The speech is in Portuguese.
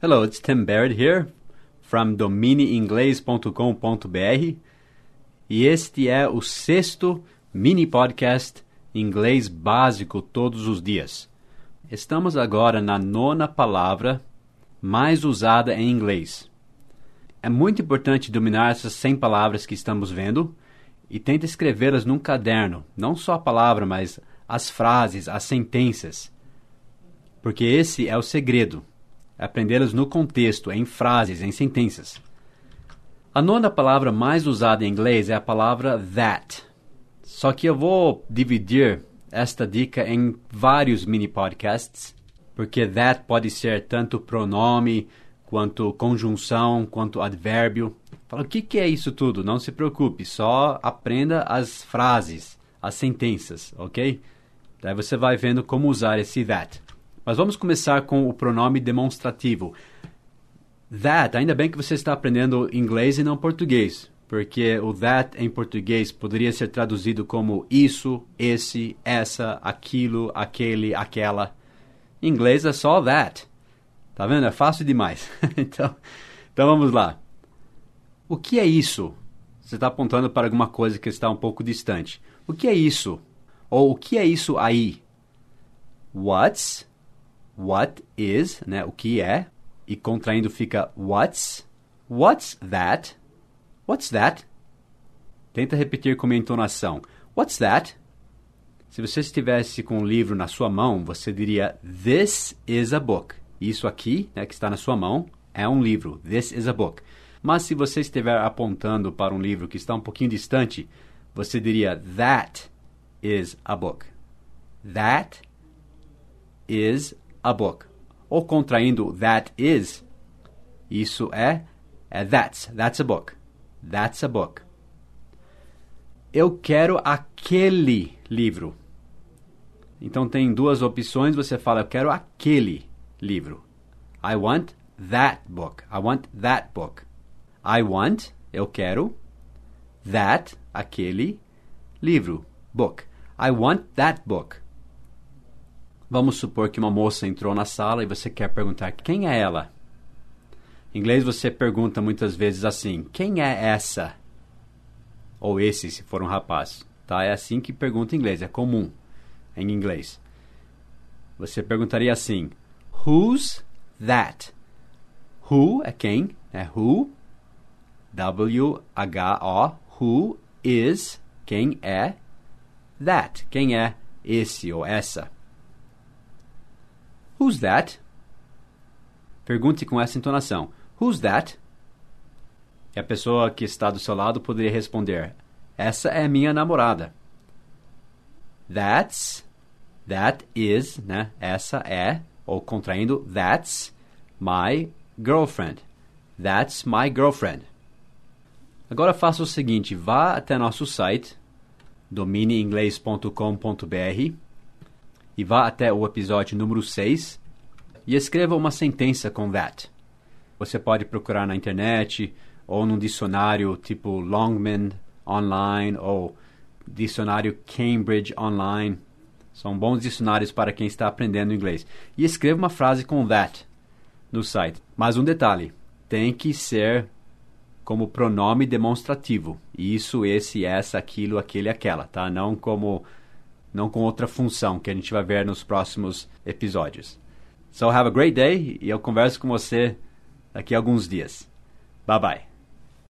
Hello, it's Tim Barrett here from domineinglês.com.br e este é o 6º mini podcast Inglês Básico Todos os Dias. Estamos agora na 9ª palavra mais usada em inglês. É muito importante dominar essas 100 palavras que estamos vendo e tenta escrevê-las num caderno, não só a palavra, mas as frases, as sentenças, porque esse é o segredo. Aprendê-las no contexto, em frases, em sentenças. A 9ª palavra mais usada em inglês é a palavra that. Só que eu vou dividir esta dica em vários mini podcasts, porque that pode ser tanto pronome, quanto conjunção, quanto advérbio. Fala, o que é isso tudo? Não se preocupe, só aprenda as frases, as sentenças, ok? Daí você vai vendo como usar esse that. Mas vamos começar com o pronome demonstrativo. That, ainda bem que você está aprendendo inglês e não português, porque o that em português poderia ser traduzido como isso, esse, essa, aquilo, aquele, aquela. Em inglês é só that. Tá vendo? É fácil demais. então vamos lá. O que é isso? Você está apontando para alguma coisa que está um pouco distante. O que é isso? Ou o que é isso aí? What is, né? O que é? E contraindo fica what's. What's that? What's that? Tenta repetir com a entonação. What's that? Se você estivesse com um livro na sua mão, você diria this is a book. Isso aqui, né, que está na sua mão, é um livro. This is a book. Mas se você estiver apontando para um livro que está um pouquinho distante, você diria that is a book. That is a book. Ou contraindo that is, isso é that's a book. That's a book. Eu quero aquele livro. Então tem duas opções, você fala eu quero aquele livro. I want that book. I want that book. I want, eu quero, that, aquele, livro, book. I want that book. Vamos supor que uma moça entrou na sala e você quer perguntar quem é ela. Em inglês você pergunta muitas vezes assim, quem é essa? Ou esse, se for um rapaz. Tá? É assim que pergunta em inglês, é comum em inglês. Você perguntaria assim, who's that? Who é quem, é who, W-H-O, who is, quem é, that, quem é esse ou essa. Who's that? Pergunte com essa entonação. Who's that? E a pessoa que está do seu lado poderia responder, essa é minha namorada. That is, né? Essa é, ou contraindo, that's my girlfriend. That's my girlfriend. Agora faça o seguinte, vá até nosso site, domineinglês.com.br, e vá até o episódio número 6 e escreva uma sentença com that. Você pode procurar na internet ou num dicionário tipo Longman Online ou dicionário Cambridge Online. São bons dicionários para quem está aprendendo inglês. E escreva uma frase com that no site. Mas um detalhe, tem que ser como pronome demonstrativo. Isso, esse, essa, aquilo, aquele, aquela, tá? Não com outra função que a gente vai ver nos próximos episódios. So have a great day e eu converso com você daqui a alguns dias. Bye bye.